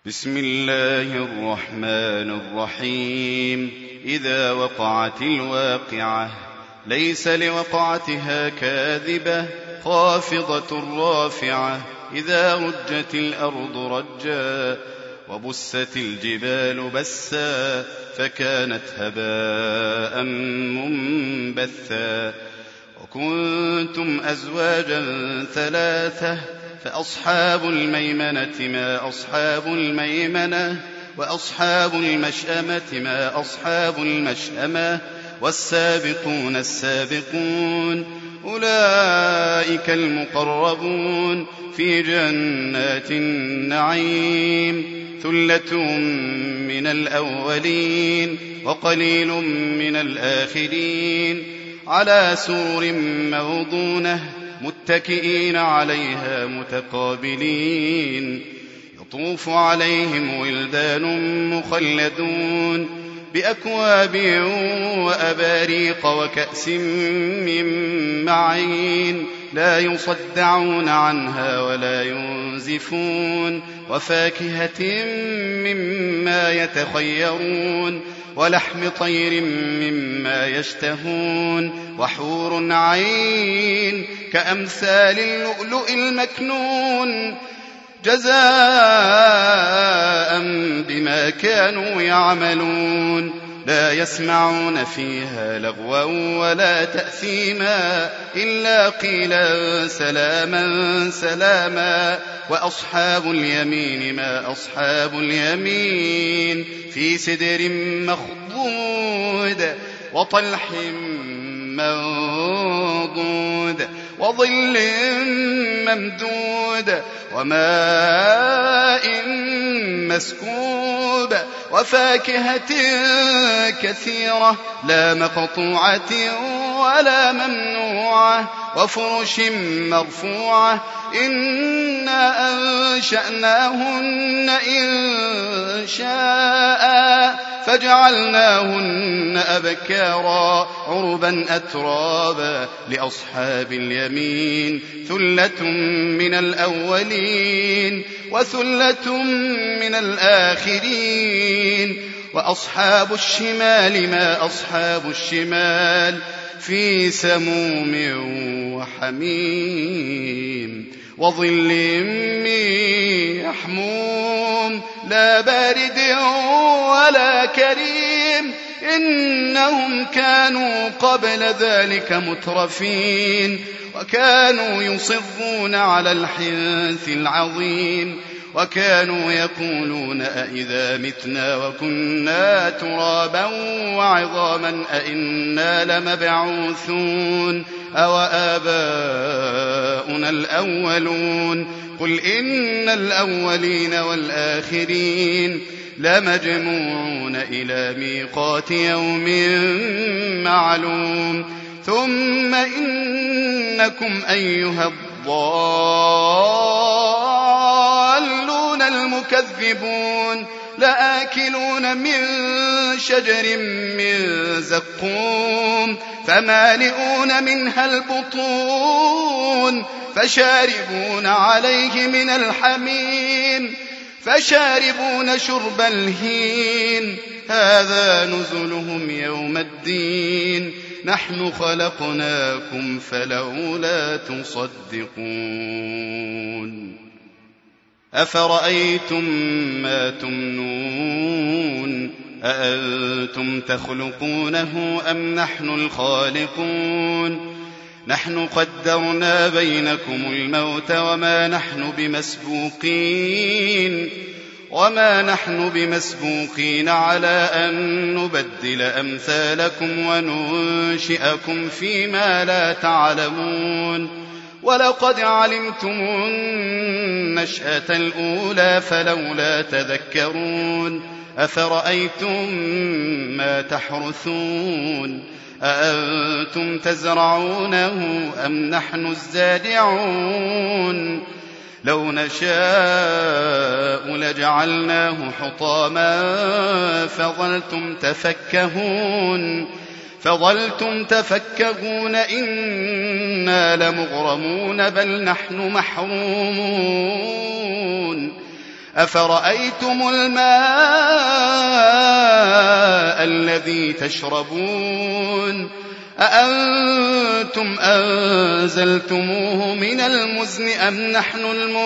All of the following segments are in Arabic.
بسم الله الرحمن الرحيم. إذا وقعت الواقعة ليس لوقعتها كاذبة خافضة رافعة. إذا رجت الأرض رجا وبست الجبال بسا فكانت هباء منبثا. وكنتم أزواجا ثلاثة فأصحاب الميمنة ما أصحاب الميمنة وأصحاب المشأمة ما أصحاب المشأمة والسابقون السابقون أولئك المقربون في جنات النعيم. ثلة من الأولين وقليل من الآخرين على سرر موضونة متكئين عليها متقابلين. يطوف عليهم ولدان مخلدون بأكواب وأباريق وكأس من معين لا يصدعون عنها ولا ينزفون. وفاكهة مما يتخيرون ولحم طير مما يشتهون. وحور عين كأمثال اللؤلؤ المكنون جزاء بما كانوا يعملون. لا يسمعون فيها لغوا ولا تأثيما إلا قيلا سلاما سلاما. وأصحاب اليمين ما أصحاب اليمين في سدر مخضود وطلح منضود وظل ممدود وماء مسكوب وفاكهة كثيرة لا مقطوعة ولا ممنوعة وفرش مرفوعة. إنا أنشأناهن إن شاء فجعلناهن أبكارا عربا أترابا لأصحاب اليمين. ثلة من الأولين وثلة من الآخرين. وأصحاب الشمال ما أصحاب الشمال في سموم وحميم وظل من يحموم لا بارد ولا كريم. إنهم كانوا قبل ذلك مترفين وكانوا يصرون على الحنث العظيم وكانوا يقولون أئذا متنا وكنا ترابا وعظاما أئنا لمبعوثون أو آباؤنا الأولون. قل إن الأولين والآخرين لمجموعون إلى ميقات يوم معلوم. ثم إنكم أيها الضالون المكذبون لآكلون من شجر من زقوم فمالئون منها البطون فشاربون عليه من الحميم فشاربون شرب الهين. هذا نزلهم يوم الدين. نحن خلقناكم فلولا تصدقون. أفرأيتم ما تمنون أأنتم تخلقونه أم نحن الخالقون؟ نحن قدرنا بينكم الموت وما نحن بمسبوقين على أن نبدل أمثالكم وننشئكم فيما لا تعلمون. ولقد علمتم النشأة الأولى فلولا تذكرون. أفرأيتم ما تحرثون أأنتم تزرعونه أم نحن الزارعون؟ لو نشاء لجعلناه حطاما فظلتم تفكهون إنا لمغرمون بل نحن محرومون. أفرأيتم الماء الذي تشربون أأنتم أنزلتموه من المزن أم نحن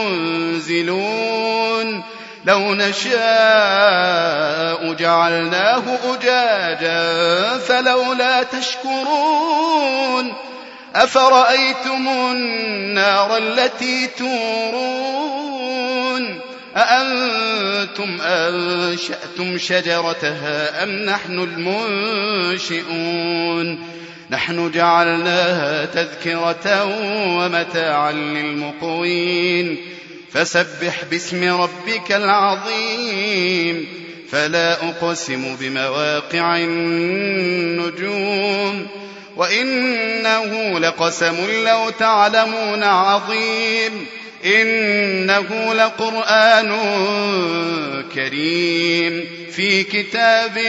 المنزلون لو نشاء جعلناه أجاجا فلولا تشكرون أفرأيتم النار التي تورون أأنتم أنشأتم شجرتها أم نحن المنشئون نحن جعلناها تذكرة ومتاعا للمقوين فسبح باسم ربك العظيم فلا أقسم بمواقع النجوم وإنه لقسم لو تعلمون عظيم إنه لقرآن كريم في كتاب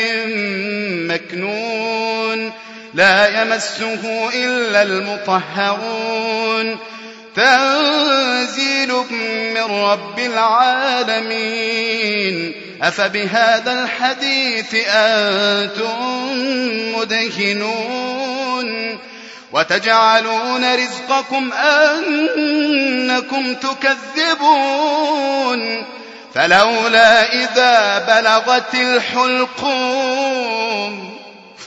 مكنون لا يمسه إلا المطهرون تنزيل من رب العالمين أفبهذا الحديث أنتم مدهنون وتجعلون رزقكم أنكم تكذبون فلولا إذا بلغت الحلقوم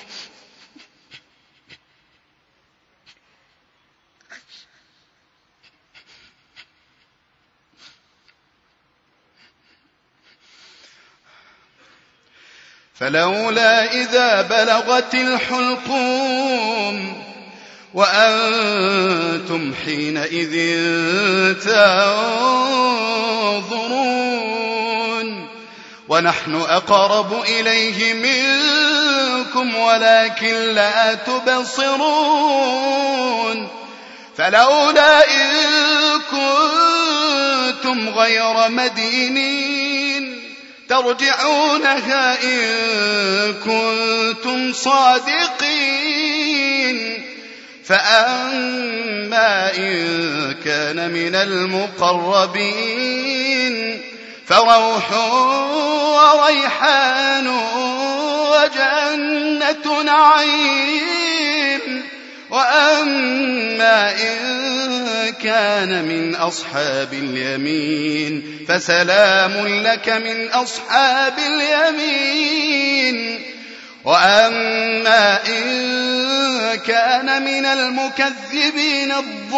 وأنتم حينئذ تنظرون ونحن أقرب إليه منكم ولكن لا تبصرون فلولا إن كنتم غير مدينين ترجعونها إن كنتم صادقين فأما إن كان من المقربين فروح وريحان وجنة نعيم وأما إن كان من أصحاب اليمين فسلام لك من أصحاب اليمين وأما إن كان من المكذبين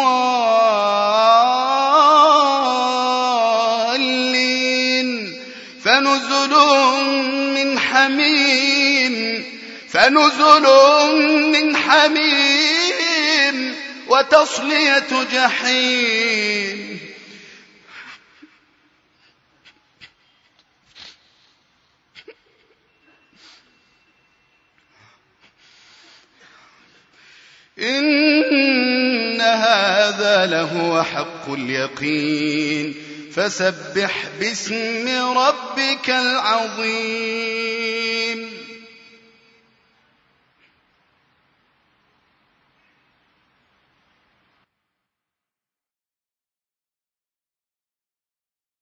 الضالين فنزل من حميم وتصلية جحيم إن هذا لهو حق اليقين فسبح باسم ربك العظيم